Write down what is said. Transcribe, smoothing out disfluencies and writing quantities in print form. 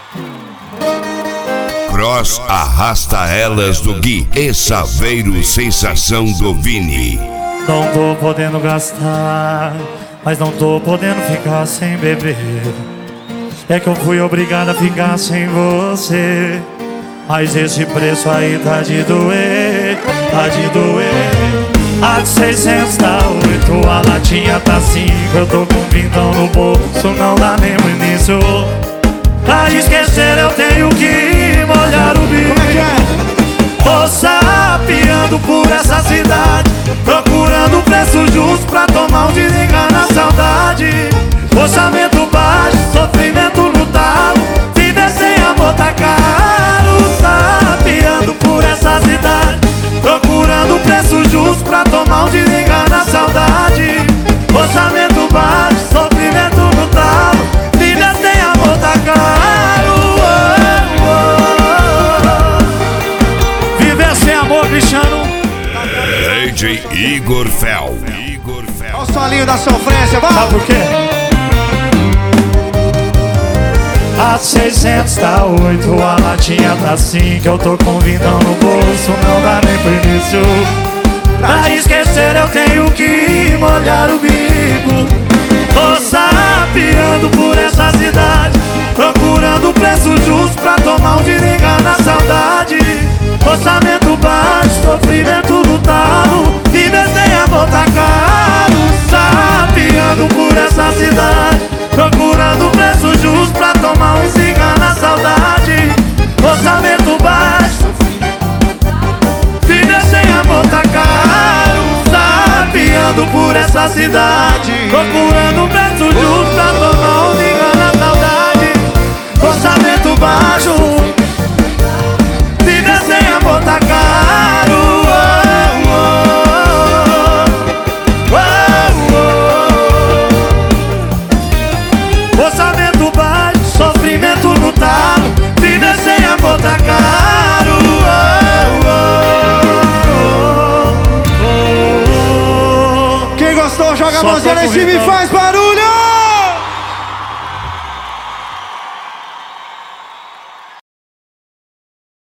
Cross arrasta elas do Gui e Saveiro sensação do Vini. Não tô podendo gastar, mas não tô podendo ficar sem beber. É que eu fui obrigado a ficar sem você, mas esse preço aí tá de doer, tá de doer. A de 600 tá 8, a latinha tá 5. Eu tô com vintão no bolso, não dá nem pro início. Pra esquecer eu tenho que molhar o bico. Como é que é? Tô sapeando por essa cidade, procurando o preço justo pra tomar um desliga na saudade. Orçamento baixo, sofrimento no talo, viver sem amor tá caro. Sapeando por essa cidade, procurando o preço justo pra tomar um desliga na saudade. Orçamento baixo, sofrimento no talo, viver sem amor tá caro. Viver sem amor, Cristiano. DJ Igor Fel. Olha o solinho da sofrência, vamos! Sabe por quê? A 600 tá 8, a latinha tá 5. Eu tô com vintão no bolso, não dá nem pro início. Pra esquecer eu tenho que molhar o bico. Tô sapeando por essa cidade, procurando o preço justo pra tomar um desliga na saudade. Orçamento baixo, sofrimento no talo, viver sem amor tá caro. Sapeando por essa cidade, procurando o preço justo pra tomar um cigarro na saudade. Orçamento baixo, viver sem amor tá caro. Sapeando por essa cidade, procurando o preço justo pra tomar um cigarro na saudade. Orçamento baixo, viver sem amor tá caro. Orçamento baixo, sofrimento no talo, viver sem amor tá caro. Quem gostou, joga a Só mãozinha tô lá em cima e correndo. faz barulho!